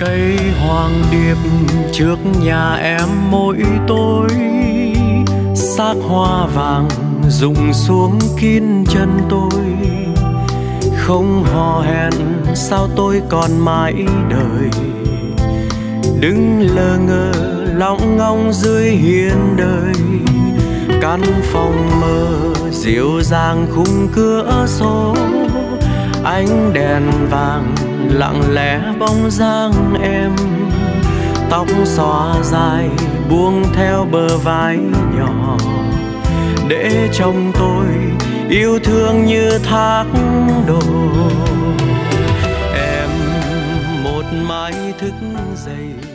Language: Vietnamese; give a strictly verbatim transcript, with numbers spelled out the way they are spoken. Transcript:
Cây hoàng điệp trước nhà em mỗi tối, xác hoa vàng rụng xuống kín chân tôi. Không hò hẹn sao tôi còn mãi đợi, đứng lơ ngơ lóng ngóng dưới hiên đời. Căn phòng mơ dịu dàng khung cửa sổ, ánh đèn vàng lặng lẽ bóng dáng em. Tóc xõa dài buông theo bờ vai nhỏ, để trông tôi yêu thương như thác đổ. Em một mái thức dậy